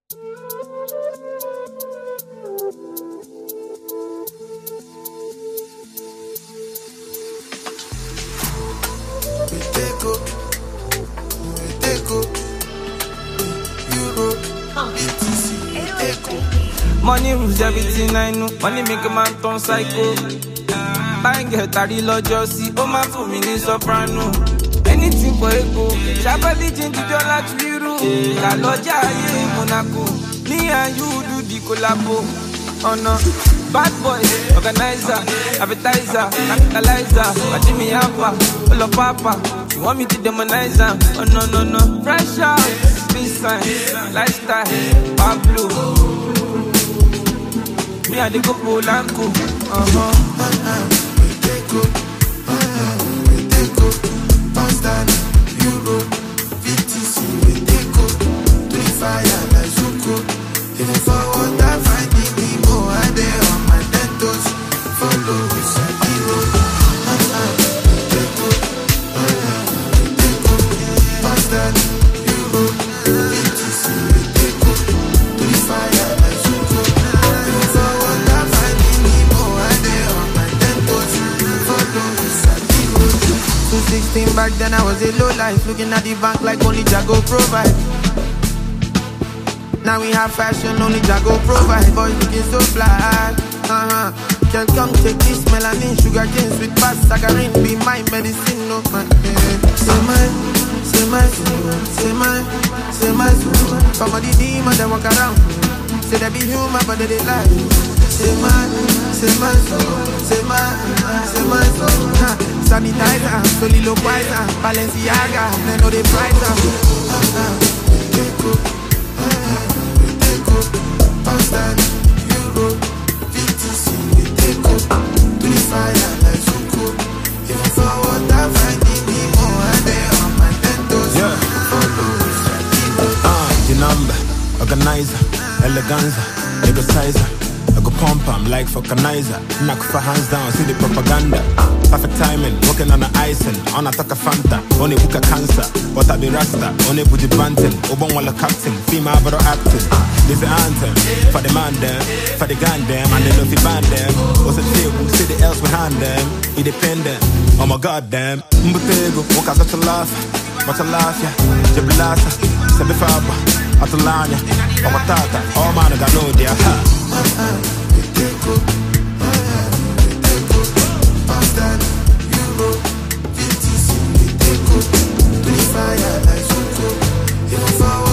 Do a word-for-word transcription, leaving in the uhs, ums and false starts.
Money rules everything I know. Money make a man turn psycho. Bang get carry lojosi. Oh man for me ni soprano. Anything for ego. Shabali jinji jola twiru. La loja ye Monaco. Me and you do the collabo. Oh no. Bad boy, organizer, advertiser, capitalizer. Jimmy Alpha, all of Papa. You want me to demonize them? Oh no no no. Fresh out, peace sign, lifestyle, Pablo. Me and the go Polanco. Uh huh. We take up, we take up, Pakistan, Euro, V T C. We take up, to the fire like Zuko. If you forward, I find the people are there on my tentos. Follow us at the road. We take up, we take up, Pakistan, Euro, V T C. We take up, to the fire like Zuko. If you forward, I find the people are there on my tentos. Follow us at the road. two sixteen back then I was a low life, looking at the bank like only Jago provide. Now we have fashion, only Jago provide. Boys looking so fly, uh-huh. Girl, come take this melanin, sugar cane, sweet past, saccharin, be my medicine, no man. Say my, say my, say my, say my, some of the demons that walk around. Say they be human, but they they lie. Say my, say my, say my, say my, huh. Sanitizer, soliloquizer, Balenciaga, they know they price up. Take up, we take up, Pakistan, Euro, V T C. We take up, to the fire like Zuko. If you forward, I find the people are there on my tentos. Yeah. Follow us at the road. Ah, the number, organizer, eleganza, negocizer. I go pump, I'm like vulcanizer. Knock for hands down, see the propaganda. Perfect timing, working on the icing. On a taka Fanta, only book a cancer. But I be Rasta, only booty banting. Obon wala captain, female bro acting. This the anthem, for the man them, for the gun them, and they know if you band them. What's the table, see the else behind them. Independent, oh my god damn. Mbutego, walk out such a laugh. But a laugh, yeah, Jabalasa, Sabifaba, Atalanya, Omatata, all man I got no idea. We take up, we take up, Pakistan, Euro, V T C. We take up, to the fire like Zuko. If you forward,